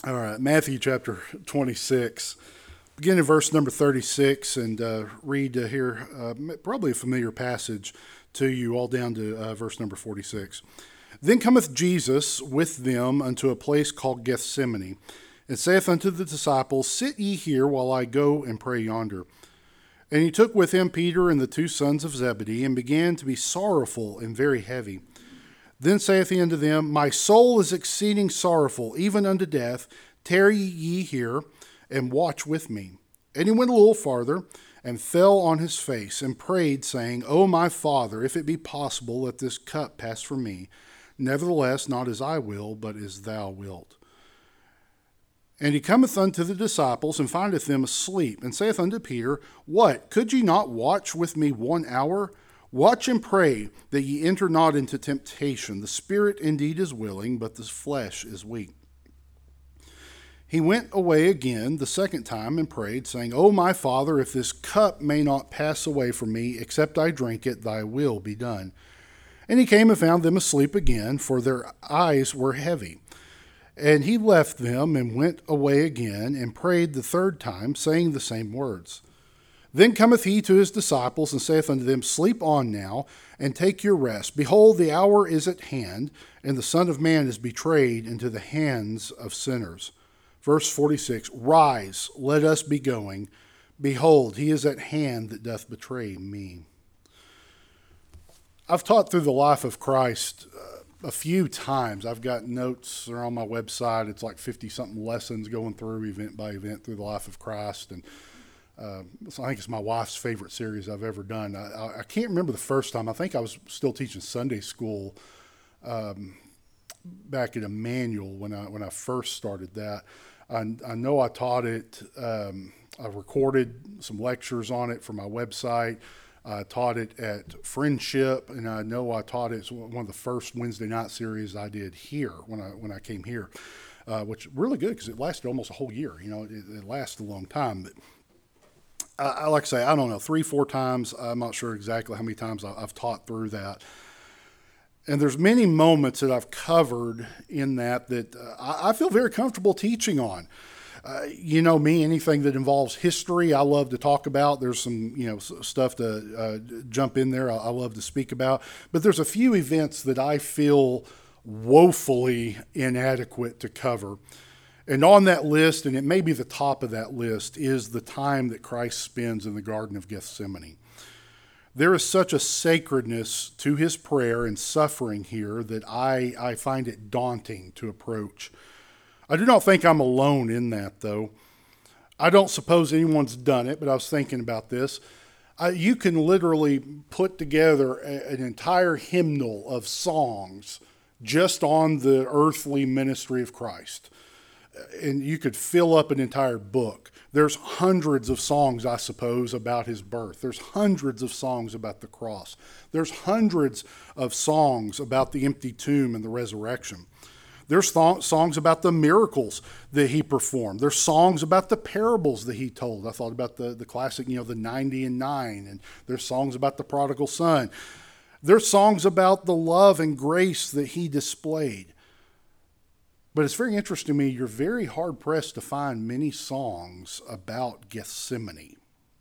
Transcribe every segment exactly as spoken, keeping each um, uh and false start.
All right, Matthew chapter twenty-six. Begin in verse number thirty-six and uh, read uh, here uh, probably a familiar passage to you, all down to uh, verse number forty-six. Then cometh Jesus with them unto a place called Gethsemane, and saith unto the disciples, Sit ye here while I go and pray yonder. And he took with him Peter and the two sons of Zebedee, and began to be sorrowful and very heavy. Then saith he unto them, My soul is exceeding sorrowful, even unto death. Tarry ye here, and watch with me. And he went a little farther, and fell on his face, and prayed, saying, O my Father, if it be possible, let this cup pass from me. Nevertheless, not as I will, but as thou wilt. And he cometh unto the disciples, and findeth them asleep, and saith unto Peter, What, could ye not watch with me one hour? Watch and pray, that ye enter not into temptation. The spirit indeed is willing, but the flesh is weak. He went away again the second time, and prayed, saying, O my Father, if this cup may not pass away from me, except I drink it, thy will be done. And he came and found them asleep again, for their eyes were heavy. And he left them, and went away again, and prayed the third time, saying the same words. Then cometh he to his disciples, and saith unto them, Sleep on now, and take your rest. Behold, the hour is at hand, and the Son of Man is betrayed into the hands of sinners. Verse forty-six, Rise, let us be going. Behold, he is at hand that doth betray me. I've taught through the life of Christ uh, a few times. I've got notes, they're on my website. It's like fifty-something lessons going through event by event through the life of Christ. And Uh, so I think it's my wife's favorite series I've ever done. I, I can't remember the first time. I think I was still teaching Sunday school um, back at Emmanuel when I when I first started that. I, I know I taught it. Um, I recorded some lectures on it for my website. I taught it at Friendship, and I know I taught it. It's one of the first Wednesday night series I did here when I when I came here, uh, which really good because it lasted almost a whole year. You know, it, it lasted a long time, but. I like I say, I don't know, three, four times. I'm not sure exactly how many times I've taught through that. And there's many moments that I've covered in that that uh, I feel very comfortable teaching on. Uh, you know me, anything that involves history, I love to talk about. There's some, you know, stuff to uh, jump in there. I, I love to speak about. But there's a few events that I feel woefully inadequate to cover. And on that list, and it may be the top of that list, is the time that Christ spends in the Garden of Gethsemane. There is such a sacredness to his prayer and suffering here that I, I find it daunting to approach. I do not think I'm alone in that, though. I don't suppose anyone's done it, but I was thinking about this. Uh, you can literally put together a, an entire hymnal of songs just on the earthly ministry of Christ. And you could fill up an entire book. There's hundreds of songs, I suppose, about his birth. There's hundreds of songs about the cross. There's hundreds of songs about the empty tomb and the resurrection. There's th- songs about the miracles that he performed. There's songs about the parables that he told. I thought about the, the classic, you know, the ninety and nine. And there's songs about the prodigal son. There's songs about the love and grace that he displayed. But it's very interesting to me, you're very hard-pressed to find many songs about Gethsemane.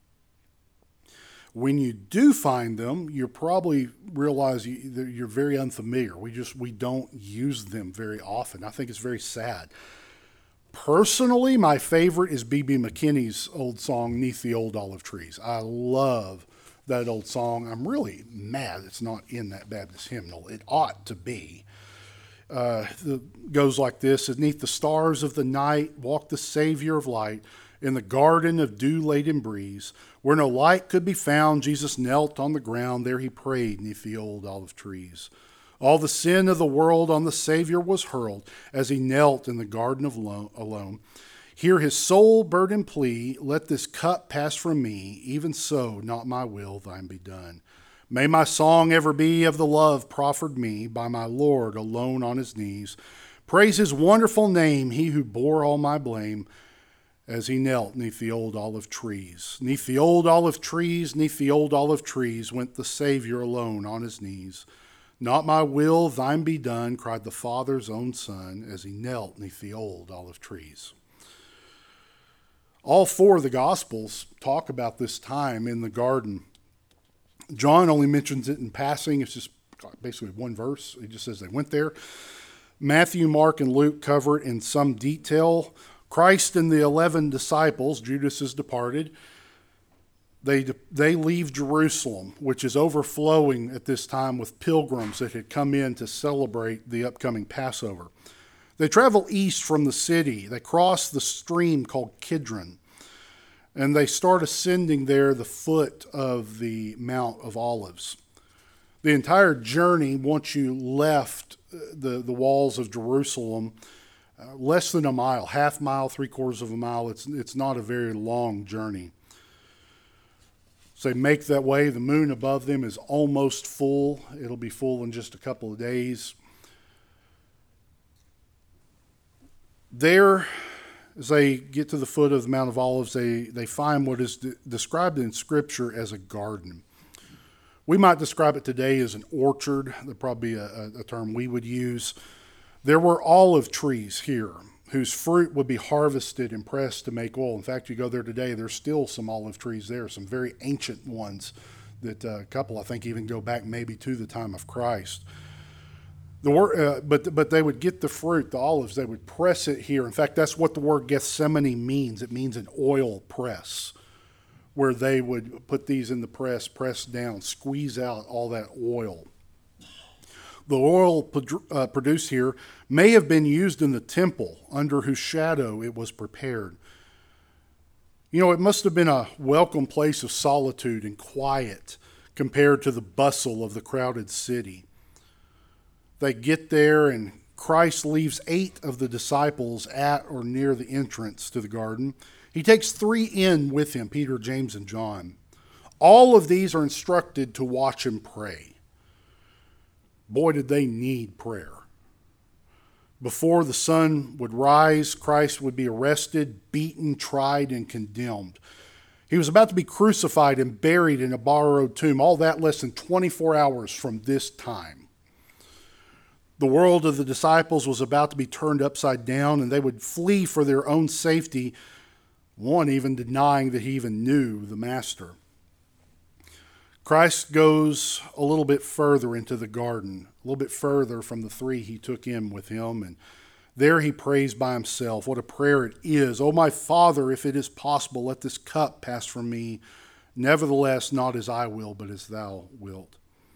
When you do find them, you probably realize you're very unfamiliar. We just, we don't use them very often. I think it's very sad. Personally, my favorite is B B McKinney's old song, "'Neath the Old Olive Trees." I love that old song. I'm really mad it's not in that Baptist hymnal. It ought to be. Uh, it goes like this: "Beneath the stars of the night walked the Savior of light. In the garden of dew-laden breeze, where no light could be found, Jesus knelt on the ground. There he prayed neath the old olive trees. All the sin of the world on the Savior was hurled as he knelt in the garden of lo- alone. Hear his soul burden plea, let this cup pass from me. Even so, not my will, thine be done. May my song ever be of the love proffered me by my Lord alone on his knees. Praise his wonderful name, he who bore all my blame, as he knelt neath the old olive trees. Neath the old olive trees, neath the old olive trees, went the Savior alone on his knees. Not my will, thine be done, cried the Father's own Son as he knelt neath the old olive trees. All four of the Gospels talk about this time in the garden. John only mentions it in passing. It's just basically one verse. He just says they went there. Matthew, Mark, and Luke cover it in some detail. Christ and the eleven disciples, Judas is departed, They, they leave Jerusalem, which is overflowing at this time with pilgrims that had come in to celebrate the upcoming Passover. They travel east from the city. They cross the stream called Kidron, and they start ascending there the foot of the Mount of Olives. The entire journey, once you left the, the walls of Jerusalem, uh, less than a mile, half mile, three quarters of a mile, it's, it's not a very long journey. So they make that way. The moon above them is almost full. It'll be full in just a couple of days. There, as they get to the foot of the Mount of Olives, they, they find what is de- described in Scripture as a garden. We might describe it today as an orchard. That'd probably be a, a term we would use. There were olive trees here whose fruit would be harvested and pressed to make oil. In fact, you go there today, there's still some olive trees there, some very ancient ones that uh, a couple, I think, even go back maybe to the time of Christ. The word, uh, but, but they would get the fruit, the olives, they would press it here. In fact, that's what the word Gethsemane means. It means an oil press, where they would put these in the press, press down, squeeze out all that oil. The oil uh, produced here may have been used in the temple under whose shadow it was prepared. You know, it must have been a welcome place of solitude and quiet compared to the bustle of the crowded city. They get there, and Christ leaves eight of the disciples at or near the entrance to the garden. He takes three in with him, Peter, James, and John. All of these are instructed to watch and pray. Boy, did they need prayer. Before the sun would rise, Christ would be arrested, beaten, tried, and condemned. He was about to be crucified and buried in a borrowed tomb, all that less than twenty-four hours from this time. The world of the disciples was about to be turned upside down, and they would flee for their own safety, one even denying that he even knew the Master. Christ goes a little bit further into the garden, a little bit further from the three he took in with him, and there he prays by himself. What a prayer it is. "Oh, my Father, if it is possible, let this cup pass from me. Nevertheless, not as I will, but as thou wilt."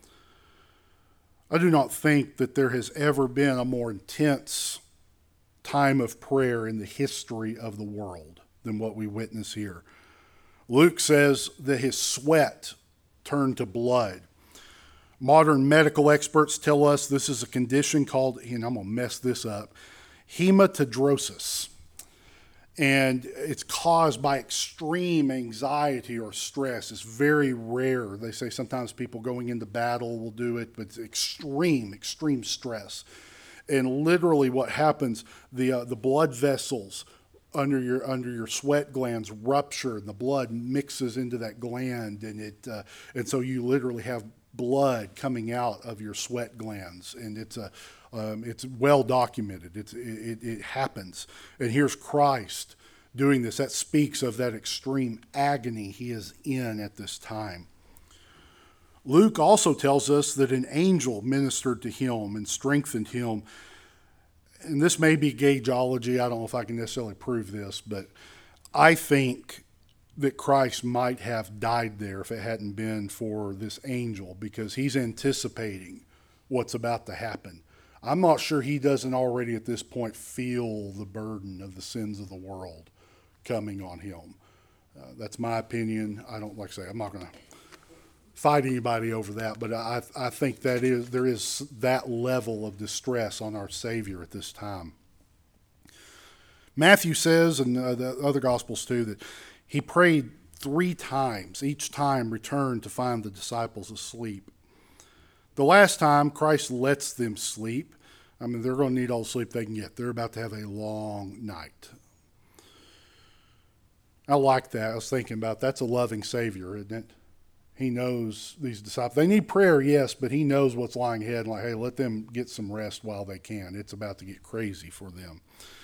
I do not think that there has ever been a more intense time of prayer in the history of the world than what we witness here. Luke says that his sweat turned to blood. Modern medical experts tell us this is a condition called, and I'm going to mess this up, hematidrosis. And it's caused by extreme anxiety or stress. It's very rare. They say sometimes people going into battle will do it, but it's extreme, extreme stress. And literally what happens, the uh, the blood vessels under your under your sweat glands rupture, and the blood mixes into that gland, and it uh, and so you literally have blood coming out of your sweat glands, and it's a um, it's well documented. It's it, it happens, and here's Christ doing this. That speaks of that extreme agony he is in at this time. Luke also tells us that an angel ministered to him and strengthened him. And this may be gageology. I don't know if I can necessarily prove this, but I think that Christ might have died there if it hadn't been for this angel, because he's anticipating what's about to happen. I'm not sure he doesn't already at this point feel the burden of the sins of the world coming on him. Uh, that's my opinion. I don't, like I say, I'm not going to fight anybody over that, but I I think that is there is that level of distress on our Savior at this time. Matthew says, and uh, the other Gospels too, that he prayed three times. Each time returned to find the disciples asleep. The last time, Christ lets them sleep. I mean, they're going to need all the sleep they can get. They're about to have a long night. I like that. I was thinking about that's a loving Savior, isn't it? He knows these disciples. They need prayer, yes, but he knows what's lying ahead. Like, hey, let them get some rest while they can. It's about to get crazy for them.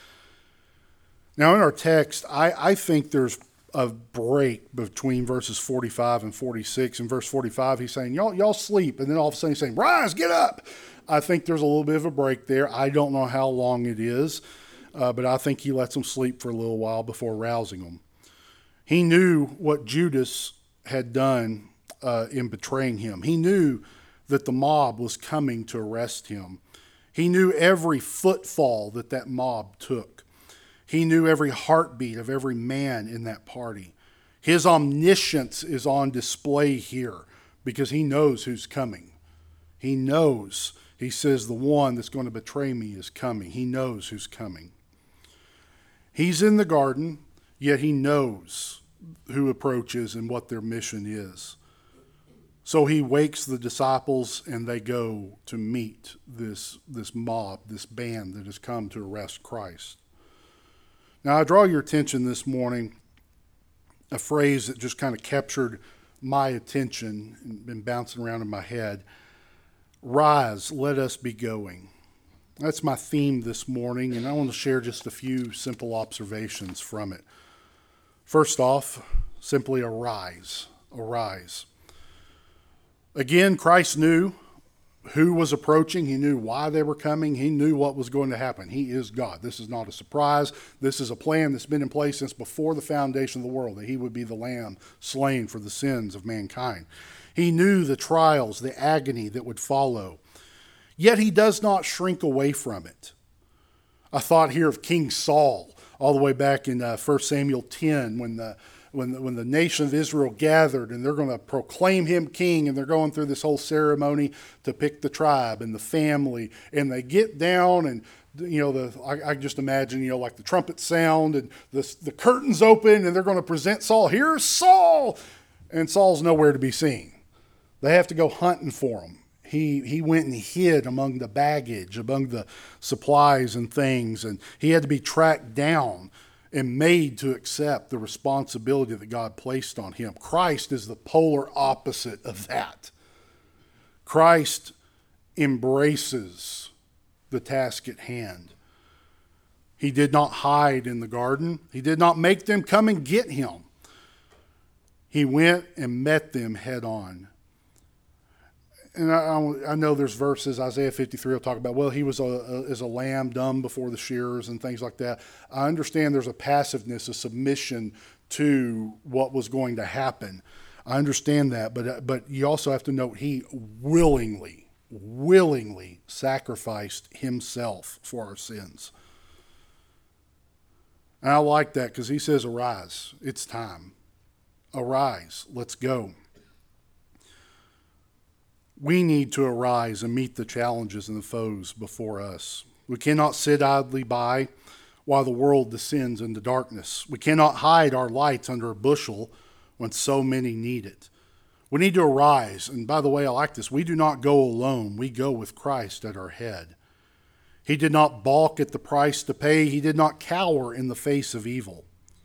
Now, in our text, I, I think there's a break between verses forty-five and forty-six. In verse forty-five, he's saying, y'all, y'all sleep. And then all of a sudden he's saying, rise, get up. I think there's a little bit of a break there. I don't know how long it is, uh, but I think he lets them sleep for a little while before rousing them. He knew what Judas had done uh, in betraying him. He knew that the mob was coming to arrest him. He knew every footfall that that mob took. He knew every heartbeat of every man in that party. His omniscience is on display here because he knows who's coming. He knows. He says the one that's going to betray me is coming. He knows who's coming. He's in the garden, yet he knows who approaches and what their mission is. So he wakes the disciples and they go to meet this, this mob, this band that has come to arrest Christ. Now, I draw your attention this morning, a phrase that just kind of captured my attention and been bouncing around in my head. Rise, let us be going. That's my theme this morning, and I want to share just a few simple observations from it. First off, simply arise, arise. Again, Christ knew who was approaching. He knew why they were coming. He knew what was going to happen. He is God. This is not a surprise. This is a plan that's been in place since before the foundation of the world, that he would be the Lamb slain for the sins of mankind. He knew the trials, the agony that would follow. Yet he does not shrink away from it. I thought here of King Saul, all the way back in uh, First Samuel ten, when the When the, when the nation of Israel gathered and they're going to proclaim him king, and they're going through this whole ceremony to pick the tribe and the family, and they get down and, you know, the I, I just imagine, you know, like the trumpet sound and the, the curtains open and they're going to present Saul. Here's Saul! And Saul's nowhere to be seen. They have to go hunting for him. He he went and hid among the baggage, among the supplies and things, and he had to be tracked down and made to accept the responsibility that God placed on him. Christ is the polar opposite of that. Christ embraces the task at hand. He did not hide in the garden. He did not make them come and get him. He went and met them head on. And I, I know there's verses, Isaiah fifty-three will talk about, well, he was a, a, as a lamb dumb before the shearers and things like that. I understand there's a passiveness, a submission to what was going to happen. I understand that, but but you also have to note he willingly, willingly sacrificed himself for our sins. And I like that because he says, arise, it's time. Arise, let's go. We need to arise and meet the challenges and the foes before us. We cannot sit idly by while the world descends into darkness. We cannot hide our lights under a bushel when so many need it. We need to arise. And by the way, I like this. We do not go alone. We go with Christ at our head. He did not balk at the price to pay. He did not cower in the face of evil.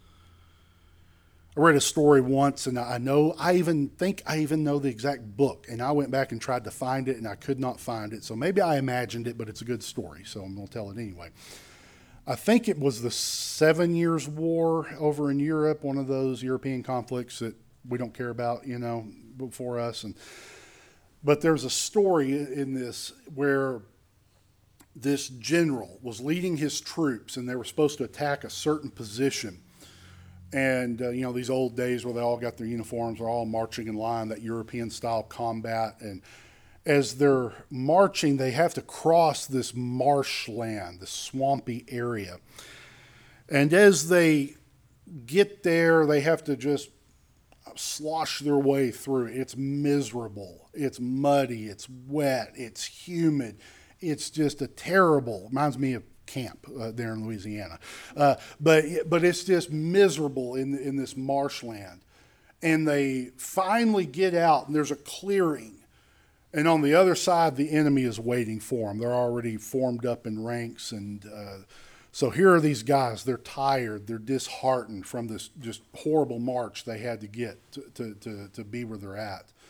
I read a story once, and I know, I even think I even know the exact book, and I went back and tried to find it, and I could not find it. So maybe I imagined it, but it's a good story, so I'm going to tell it anyway. I think it was the Seven Years' War over in Europe, one of those European conflicts that we don't care about, you know, before us. And but there's a story in this where this general was leading his troops, and they were supposed to attack a certain position. And, uh, you know, these old days where they all got their uniforms, they're all marching in line, that European-style combat. And as they're marching, they have to cross this marshland, this swampy area. And as they get there, they have to just slosh their way through. It's miserable. It's muddy. It's wet. It's humid. It's just a terrible, reminds me of camp uh, there in Louisiana. Uh, but but it's just miserable in in this marshland. And they finally get out, and there's a clearing. And on the other side, the enemy is waiting for them. They're already formed up in ranks. And uh, so here are these guys. They're tired. They're disheartened from this just horrible march they had to get to, to, to, to be where they're at.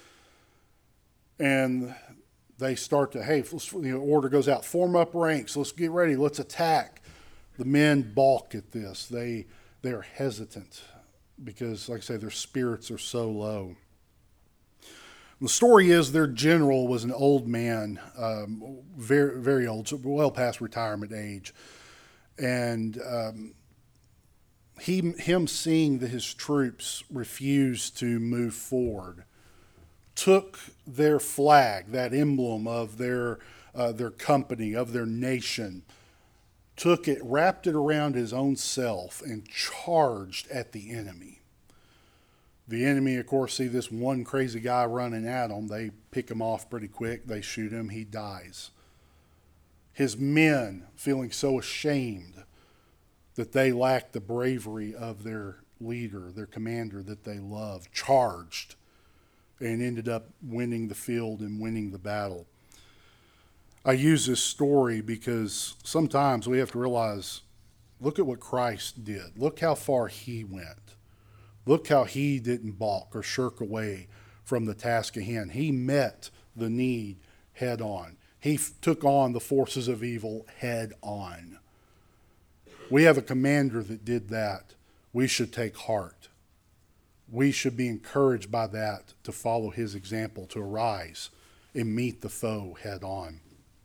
And they start to, hey, you know, order goes out, form up ranks, let's get ready, let's attack. The men balk at this. They they are hesitant because, like I say, their spirits are so low. The story is their general was an old man, um, very very old, well past retirement age, and um, he him seeing that his troops refused to move forward, took their flag, that emblem of their uh, their company, of their nation, took it, wrapped it around his own self, and charged at the enemy. The enemy, of course, see this one crazy guy running at them. They pick him off pretty quick. They shoot him. He dies. His men, feeling so ashamed that they lacked the bravery of their leader, their commander that they loved, charged and ended up winning the field and winning the battle. I use this story because sometimes we have to realize, look at what Christ did. Look how far he went. Look how he didn't balk or shirk away from the task at hand. He met the need head on. He f- took on the forces of evil head on. We have a commander that did that. We should take heart. We should be encouraged by that to follow his example, to arise and meet the foe head on.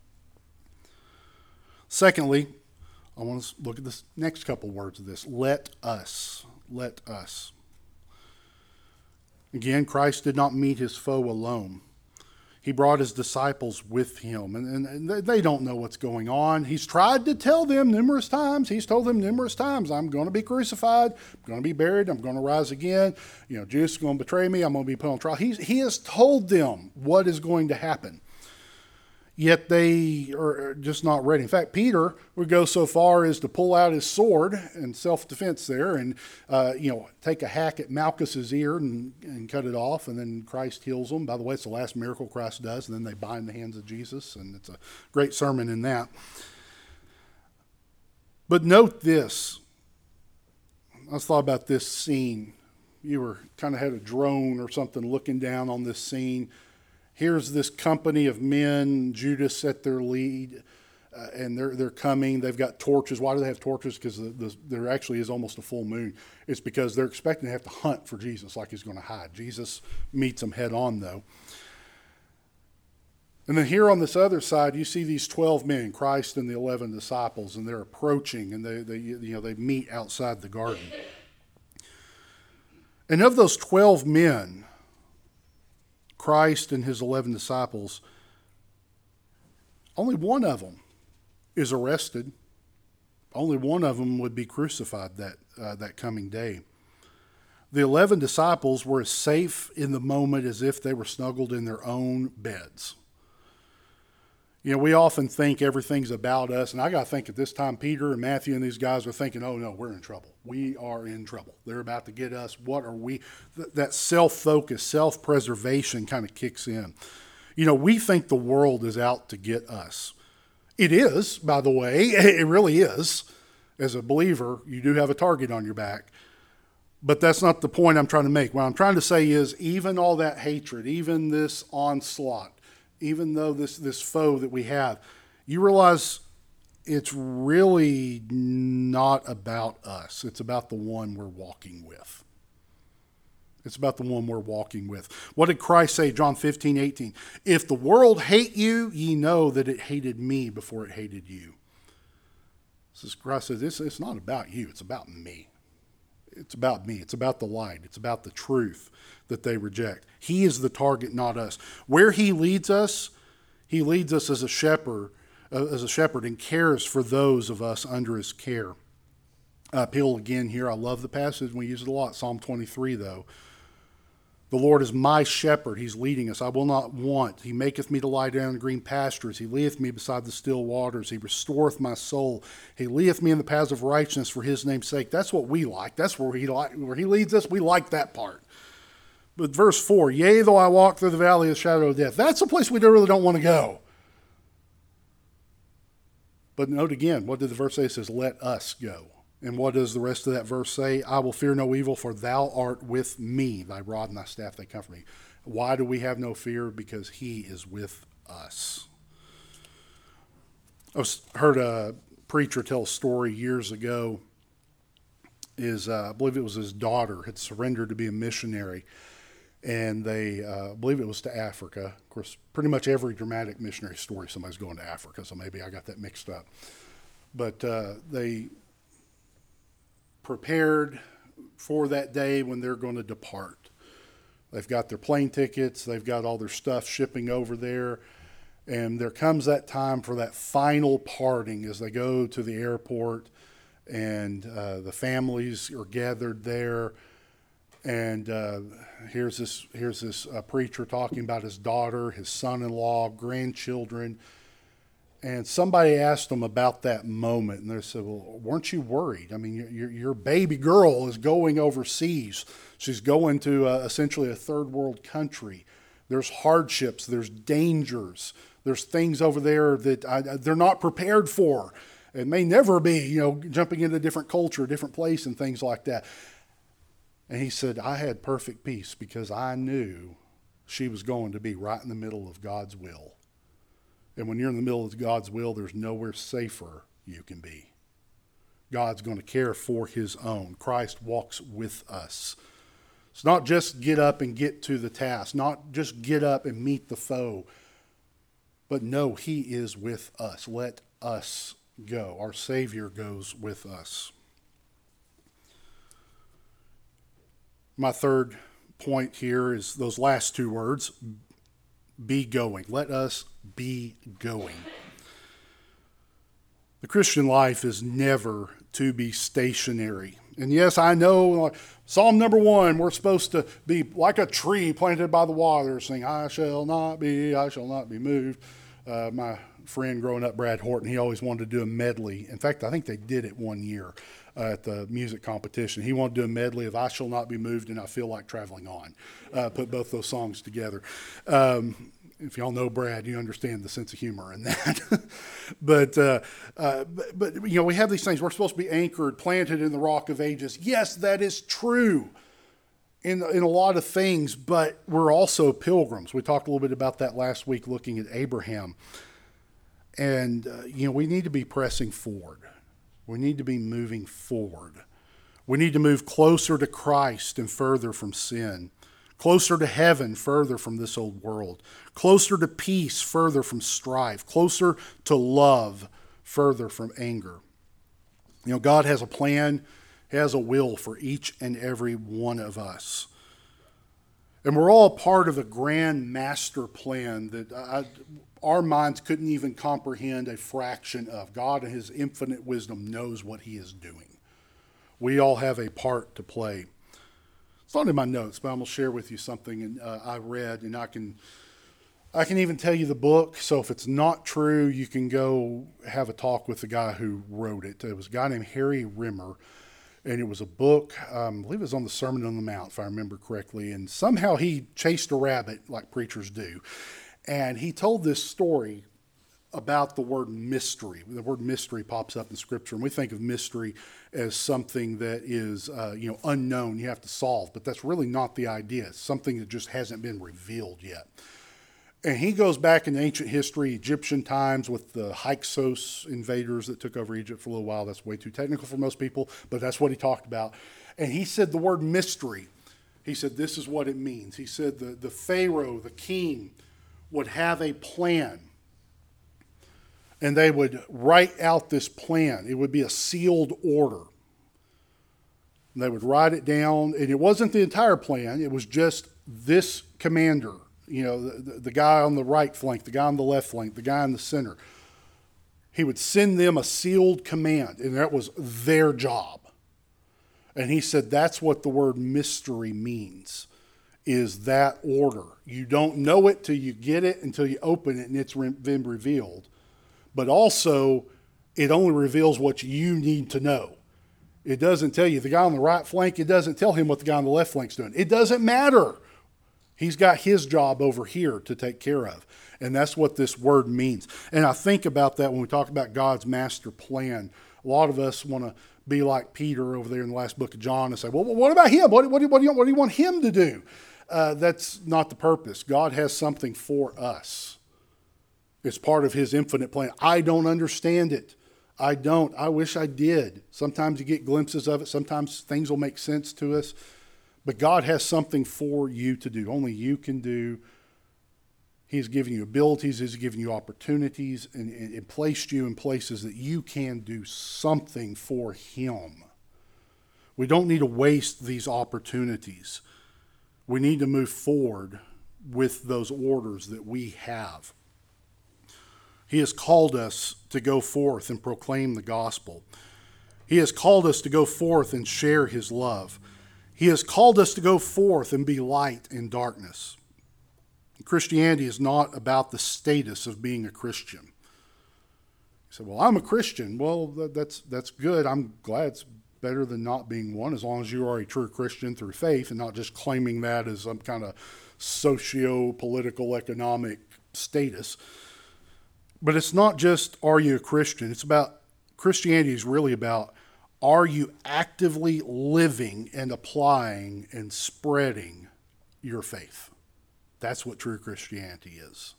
Secondly, I want to look at this next couple words of this. Let us. Let us. Again, Christ did not meet his foe alone. He brought his disciples with him, and, and they don't know what's going on. He's tried to tell them numerous times. He's told them numerous times, I'm going to be crucified, I'm going to be buried, I'm going to rise again. You know, Judas is going to betray me, I'm going to be put on trial. He's, he has told them what is going to happen. Yet they are just not ready. In fact, Peter would go so far as to pull out his sword in self-defense there and, uh, you know, take a hack at Malchus's ear and, and cut it off, and then Christ heals him. By the way, it's the last miracle Christ does, and then they bind the hands of Jesus, and it's a great sermon in that. But note this. I thought about this scene. You were kind of had a drone or something looking down on this scene. Here's this company of men, Judas at their lead, uh, and they're they're coming. They've got torches. Why do they have torches? Because the, the, there actually is almost a full moon. It's because they're expecting to have to hunt for Jesus like he's going to hide. Jesus meets them head on, though. And then here on this other side, you see these twelve men, Christ and the eleven disciples, and they're approaching, and they, they you know they meet outside the garden. And of those twelve men, Christ and his eleven disciples, only one of them is arrested. Only one of them would be crucified that uh, that coming day. The eleven disciples were as safe in the moment as if they were snuggled in their own beds. You know, we often think everything's about us, and I got to think at this time, Peter and Matthew and these guys are thinking, oh no, we're in trouble. We are in trouble. They're about to get us. What are we? Th- that self-focus, self-preservation kind of kicks in. You know, we think the world is out to get us. It is, by the way. It really is. As a believer, you do have a target on your back. But that's not the point I'm trying to make. What I'm trying to say is even all that hatred, even this onslaught, even though this, this foe that we have, you realize it's really not about us. It's about the one we're walking with. It's about the one we're walking with. What did Christ say, John fifteen, eighteen? If the world hate you, ye know that it hated me before it hated you. So Christ says, it's, it's not about you, it's about me. It's about me. It's about the light. It's about the truth that they reject. He is the target, not us. Where he leads us, he leads us as a shepherd, uh, as a shepherd, and cares for those of us under his care. I appeal again here. I love the passage. We use it a lot. Psalm twenty-three, though. The Lord is my shepherd. He's leading us. I will not want. He maketh me to lie down in green pastures. He leadeth me beside the still waters. He restoreth my soul. He leadeth me in the paths of righteousness for his name's sake. That's what we like. That's where he, like, where he leads us. We like that part. But verse four, yea, though I walk through the valley of the shadow of death. That's a place we really don't want to go. But note again, what did the verse say? It says, let us go. And what does the rest of that verse say? I will fear no evil, for thou art with me. Thy rod and thy staff, they comfort me. Why do we have no fear? Because he is with us. I was, heard a preacher tell a story years ago. Is uh, I believe it was his daughter had surrendered to be a missionary, and they uh, I believe it was to Africa. Of course, pretty much every dramatic missionary story, somebody's going to Africa, so maybe I got that mixed up. But uh, they prepared for that day when they're going to depart. They've got their plane tickets, they've got all their stuff shipping over there, and there comes that time for that final parting as they go to the airport, and uh, the families are gathered there, and uh, here's this here's this uh, preacher talking about his daughter, his son-in-law, grandchildren, and somebody asked them about that moment, and they said, well, weren't you worried? I mean, your, your baby girl is going overseas. She's going to uh, essentially a third world country. There's hardships, there's dangers, there's things over there that I, they're not prepared for. It may never be, you know, jumping into a different culture, a different place and things like that. And he said, I had perfect peace because I knew she was going to be right in the middle of God's will. And when you're in the middle of God's will, there's nowhere safer you can be. God's going to care for his own. Christ walks with us. It's not just get up and get to the task, not just get up and meet the foe, but no, he is with us. Let us go. Our Savior goes with us. My third point here is those last two words, be going. Let us be going. The Christian life is never to be stationary. And yes, I know, like Psalm number one, we're supposed to be like a tree planted by the water, saying, I shall not be, I shall not be moved. Uh, my friend growing up, Brad Horton, he always wanted to do a medley. In fact, I think they did it one year uh, at the music competition. He wanted to do a medley of I Shall Not Be Moved and I Feel Like Traveling On. Uh, put both those songs together. Um, if y'all know Brad, you understand the sense of humor in that. but, uh, uh, but, but, you know, we have these things. We're supposed to be anchored, planted in the rock of ages. Yes, that is true in, in a lot of things, but we're also pilgrims. We talked a little bit about that last week looking at Abraham. And, uh, you know, we need to be pressing forward. We need to be moving forward. We need to move closer to Christ and further from sin. Closer to heaven, further from this old world. Closer to peace, further from strife. Closer to love, further from anger. You know, God has a plan, He has a will for each and every one of us. And we're all part of a grand master plan that I, our minds couldn't even comprehend a fraction of. God in His infinite wisdom knows what He is doing. We all have a part to play. It's not in my notes, but I'm going to share with you something uh, I read, and I can I can even tell you the book. So if it's not true, you can go have a talk with the guy who wrote it. It was a guy named Harry Rimmer, and it was a book, um, I believe it was on the Sermon on the Mount, if I remember correctly, and somehow he chased a rabbit like preachers do, and he told this story about the word mystery. The word mystery pops up in Scripture, and we think of mystery as something that is, uh, you know, unknown, you have to solve, but that's really not the idea. It's something that just hasn't been revealed yet. And he goes back in ancient history, Egyptian times, with the Hyksos invaders that took over Egypt for a little while. That's way too technical for most people, but that's what he talked about. And he said the word mystery. He said this is what it means. He said the, the Pharaoh, the king, would have a plan. And they would write out this plan. It would be a sealed order. And they would write it down, and it wasn't the entire plan. It was just this commander, you know, the, the guy on the right flank, the guy on the left flank, the guy in the center. He would send them a sealed command, and that was their job. And he said that's what the word mystery means, is that order. You don't know it till you get it, until you open it and it's been revealed. But also, it only reveals what you need to know. It doesn't tell you the guy on the right flank, it doesn't tell him what the guy on the left flank's doing. It doesn't matter. He's got his job over here to take care of. And that's what this word means. And I think about that when we talk about God's master plan. A lot of us want to be like Peter over there in the last book of John and say, well, what about him? What, what, do, what, do, you, what do you want him to do? Uh, that's not the purpose. God has something for us. It's part of his infinite plan. I don't understand it. I don't. I wish I did. Sometimes you get glimpses of it. Sometimes things will make sense to us. But God has something for you to do. Only you can do. He's given you abilities. He's given you opportunities and, and, and placed you in places that you can do something for him. We don't need to waste these opportunities. We need to move forward with those orders that we have. He has called us to go forth and proclaim the gospel. He has called us to go forth and share his love. He has called us to go forth and be light in darkness. Christianity is not about the status of being a Christian. You say, well, I'm a Christian. Well, that's that's good. I'm glad it's better than not being one, as long as you are a true Christian through faith and not just claiming that as some kind of socio-political economic status. But it's not just, are you a Christian? It's about, Christianity is really about, are you actively living and applying and spreading your faith? That's what true Christianity is.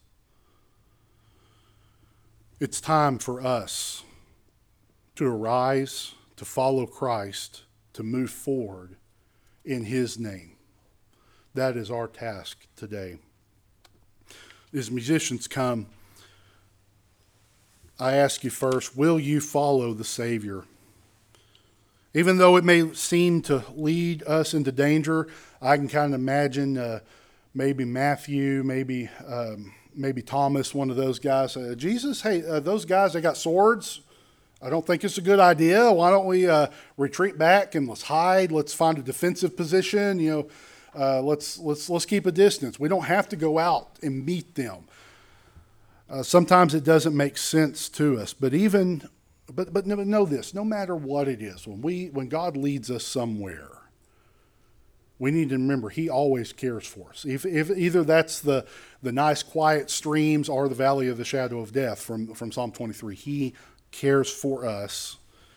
It's time for us to arise, to follow Christ, to move forward in his name. That is our task today. As musicians come, I ask you first, will you follow the Savior? Even though it may seem to lead us into danger, I can kind of imagine uh, maybe Matthew, maybe um, maybe Thomas, one of those guys. Uh, Jesus, hey, uh, those guys, they got swords. I don't think it's a good idea. Why don't we uh, retreat back and let's hide? Let's find a defensive position. You know, uh, let's let's let's keep a distance. We don't have to go out and meet them. Uh, sometimes it doesn't make sense to us, but even, but but know this: no matter what it is, when we when God leads us somewhere, we need to remember He always cares for us. If, if either that's the the nice quiet streams or the valley of the shadow of death from from Psalm twenty-three, He cares for us,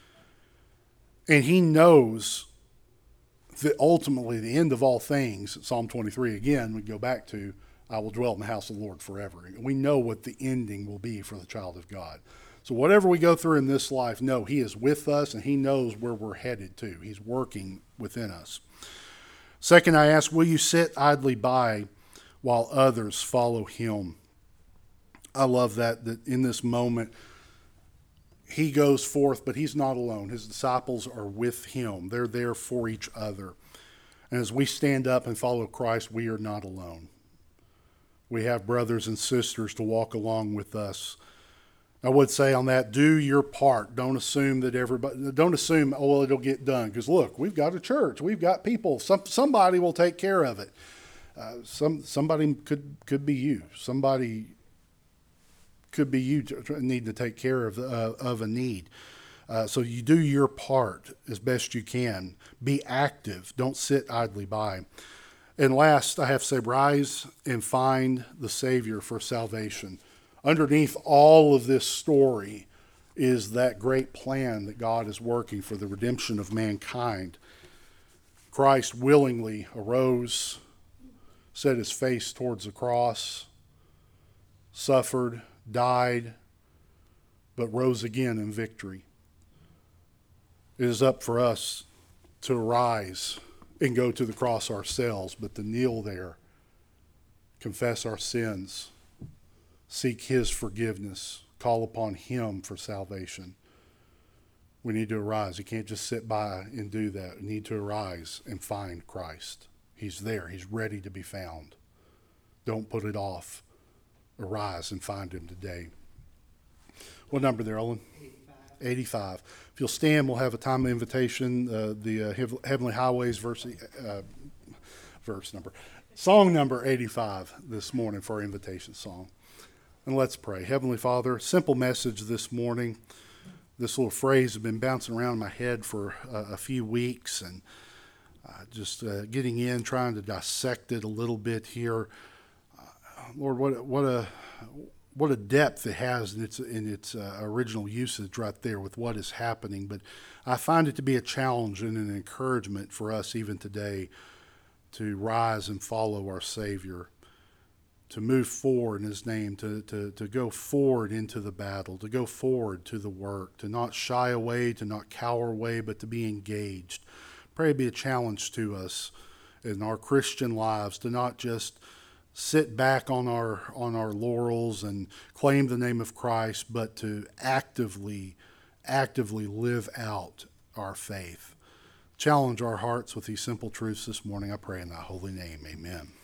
and He knows that ultimately the end of all things. Psalm twenty-three again, we go back to, I will dwell in the house of the Lord forever. We know what the ending will be for the child of God. So whatever we go through in this life, know He is with us and He knows where we're headed to. He's working within us. Second, I ask, will you sit idly by while others follow Him? I love that, that in this moment, He goes forth, but He's not alone. His disciples are with Him. They're there for each other. And as we stand up and follow Christ, we are not alone. We have brothers and sisters to walk along with us. I would say on that, do your part. Don't assume that everybody, don't assume, oh, well, it'll get done. Because look, we've got a church. We've got people. Some, somebody will take care of it. Uh, some Somebody could could be you. Somebody could be you need to take care of, uh, of a need. Uh, so you do your part as best you can. Be active. Don't sit idly by. And last, I have to say, rise and find the Savior for salvation. Underneath all of this story is that great plan that God is working for the redemption of mankind. Christ willingly arose, set his face towards the cross, suffered, died, but rose again in victory. It is up for us to rise and go to the cross ourselves, but to kneel there, confess our sins, seek His forgiveness, call upon Him for salvation. We need to arise. You can't just sit by and do that. We need to arise and find Christ. He's there. He's ready to be found. Don't put it off. Arise and find Him today. What number there, Olin? eighty-five. eighty-five. If you'll stand, we'll have a time of invitation. Uh, the uh, Heavenly Highways verse, uh, verse number, song number eighty-five this morning for our invitation song. And let's pray. Heavenly Father, simple message this morning. This little phrase has been bouncing around in my head for uh, a few weeks, and uh, just uh, getting in, trying to dissect it a little bit here. Uh, Lord, what what a what a depth it has in its in its uh, original usage right there with what is happening. But I find it to be a challenge and an encouragement for us even today to rise and follow our Savior, to move forward in His name, to, to, to go forward into the battle, to go forward to the work, to not shy away, to not cower away, but to be engaged. Pray it be a challenge to us in our Christian lives to not just sit back on our on our laurels and claim the name of Christ, but to actively, actively live out our faith. Challenge our hearts with these simple truths this morning. I pray in thy holy name. Amen.